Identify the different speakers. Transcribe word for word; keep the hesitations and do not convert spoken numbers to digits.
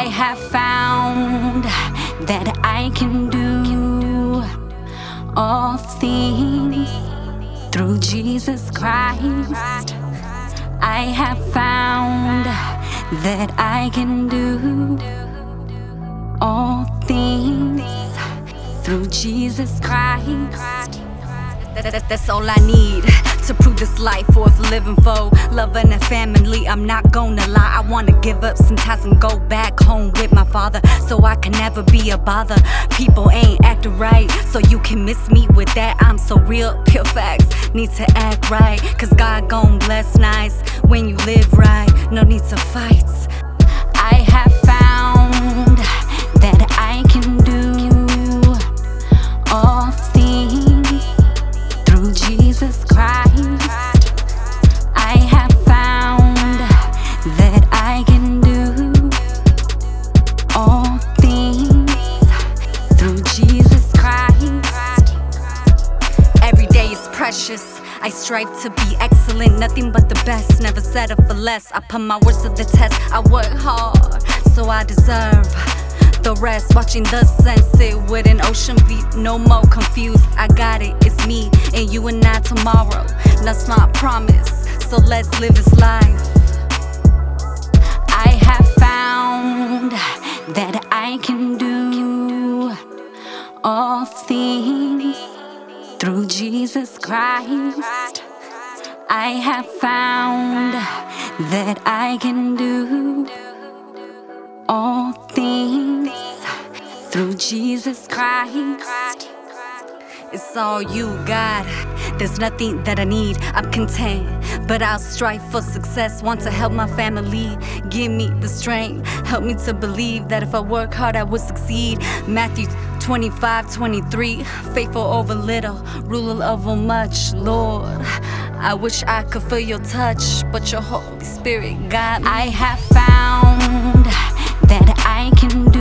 Speaker 1: I have found that I can do all things through Jesus Christ. I have found that I can do all things through Jesus Christ. That, that, that's all I need to prove this life worth living for. Loving a family, I'm not gonna lie. I wanna give up sometimes and go back home with my father, so I can never be a bother. People ain't acting right, so you can miss me with that. I'm so real, pure facts. Need to act right, cause God gon' bless nice when you live right. No need to fight. I have found that I can do all things through Jesus Christ. I have found that I can do all things through Jesus Christ. Every day is precious. I strive to be excellent, nothing but the best. Never settle for less. I put my words to the test. I work hard, so I deserve the rest. Watching the sunset with an ocean view, no more confused. I got it, it's me and you and I tomorrow. That's my promise, so let's live this life. I have found that I can do all things through Jesus Christ. I have found that I can do all things through Jesus Christ. It's all you, God. There's nothing that I need. I'm content, but I'll strive for success. Want to help my family. Give me the strength. Help me to believe that if I work hard, I will succeed. Matthew twenty-five twenty-three. Faithful over little, ruler over much. Lord, I wish I could feel your touch, but your Holy Spirit got me. I have found that I can